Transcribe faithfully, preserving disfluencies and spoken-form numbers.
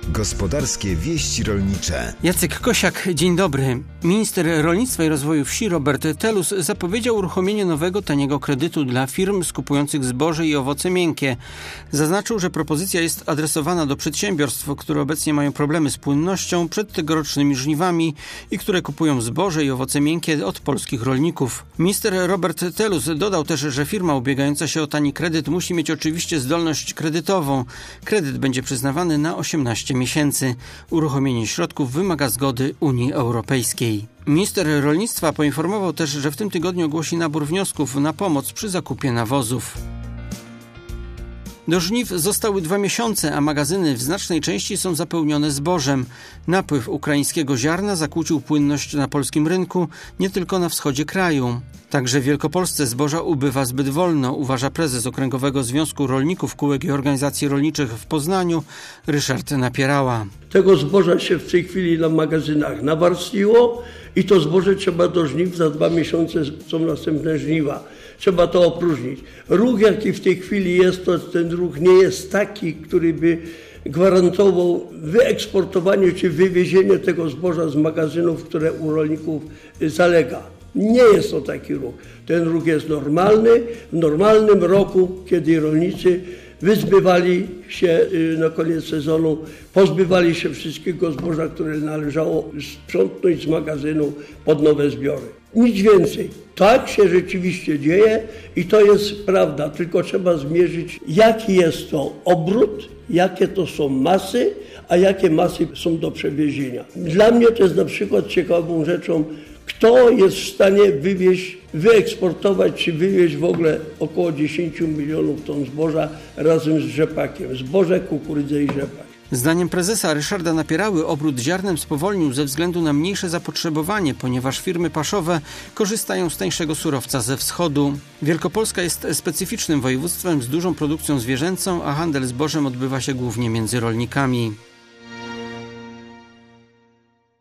Gospodarskie wieści rolnicze. Jacek Kosiak, dzień dobry. Minister Rolnictwa i Rozwoju Wsi Robert Telus zapowiedział uruchomienie nowego, taniego kredytu dla firm skupujących zboże i owoce miękkie. Zaznaczył, że propozycja jest adresowana do przedsiębiorstw, które obecnie mają problemy z płynnością przed tegorocznymi żniwami i które kupują zboże i owoce miękkie od polskich rolników. Minister Robert Telus dodał też, że firma ubiegająca się o tani kredyt musi mieć oczywiście zdolność kredytową. Kredyt będzie przyznawany na osiemnaście miesięcy. Uruchomienie środków wymaga zgody Unii Europejskiej. Minister rolnictwa poinformował też, że w tym tygodniu ogłosi nabór wniosków na pomoc przy zakupie nawozów. Do żniw zostały dwa miesiące, a magazyny w znacznej części są zapełnione zbożem. Napływ ukraińskiego ziarna zakłócił płynność na polskim rynku, nie tylko na wschodzie kraju. Także w Wielkopolsce zboża ubywa zbyt wolno, uważa prezes Okręgowego Związku Rolników, Kółek i Organizacji Rolniczych w Poznaniu, Ryszard Napierała. Tego zboża się w tej chwili na magazynach nawarstwiło i to zboże trzeba do żniw, za dwa miesiące są następne żniwa. Trzeba to opróżnić. Ruch, jaki w tej chwili jest, to ten ruch nie jest taki, który by gwarantował wyeksportowanie czy wywiezienie tego zboża z magazynów, które u rolników zalega. Nie jest to taki ruch. Ten ruch jest normalny. W normalnym roku, kiedy rolnicy wyzbywali się na koniec sezonu, pozbywali się wszystkiego zboża, które należało sprzątnąć z magazynu pod nowe zbiory. Nic więcej. Tak się rzeczywiście dzieje i to jest prawda, tylko trzeba zmierzyć, jaki jest to obrót, jakie to są masy, a jakie masy są do przewiezienia. Dla mnie to jest na przykład ciekawą rzeczą, kto jest w stanie wywieźć, wyeksportować czy wywieźć w ogóle około dziesięć milionów ton zboża razem z rzepakiem. Zboże, kukurydzę i rzepak. Zdaniem prezesa Ryszarda Napierały obrót ziarnem spowolnił ze względu na mniejsze zapotrzebowanie, ponieważ firmy paszowe korzystają z tańszego surowca ze wschodu. Wielkopolska jest specyficznym województwem z dużą produkcją zwierzęcą, a handel zbożem odbywa się głównie między rolnikami.